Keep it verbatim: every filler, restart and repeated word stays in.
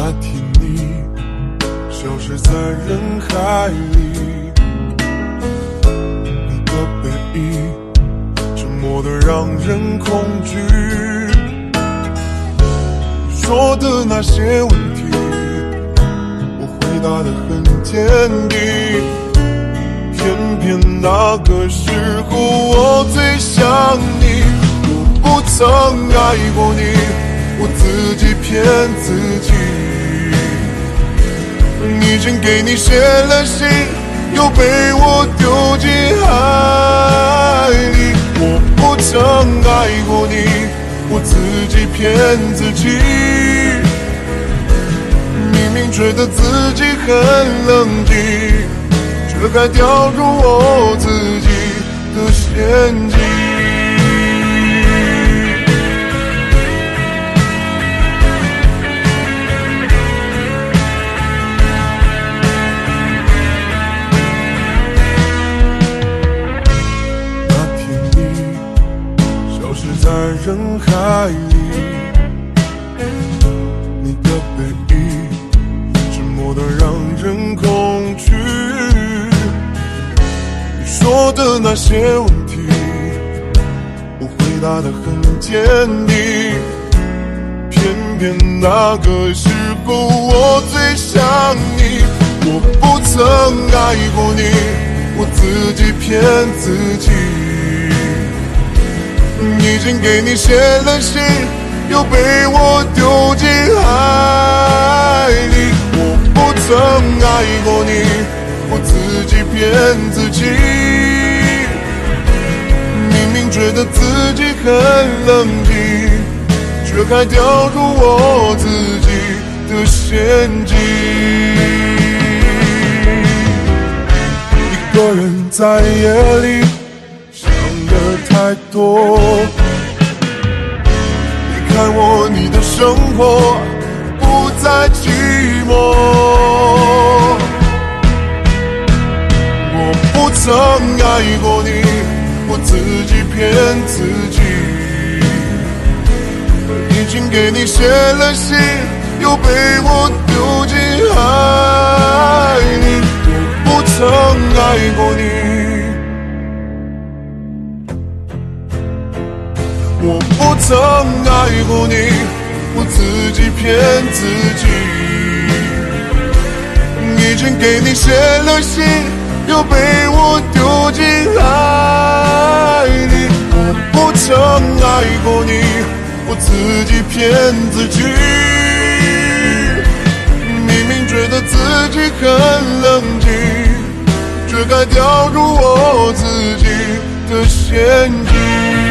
那天你消失在人海里，你的背影沉默得让人恐惧。你说的那些问题，我回答得很坚定，偏偏那个时候我最想你。我不曾爱过你，我自己骗自己。已经给你写了信，又被我丢进海里。我不曾爱过你，我自己骗自己。明明觉得自己很冷静，却还掉入我自己的陷阱。在人海里，你的背影沉默得让人恐惧。你说的那些问题，我回答得很坚定，偏偏那个时候我最想你。我不曾爱过你，我自己骗自己。已经给你写了信，又被我丢进海里。我不曾爱过你，我自己骗自己。明明觉得自己很冷静，却还掉入我自己的陷阱。一个人在夜里太多，离开我，你的生活不再寂寞。我不曾爱过你，我自己骗自己。已经给你写了信，又被我丢进海里。我不曾爱过你，我不曾爱过你，我自己骗自己。已经给你写了信，又被我丢进海里。我不曾爱过你，我自己骗自己。明明觉得自己很冷静，却该掉入我自己的陷阱。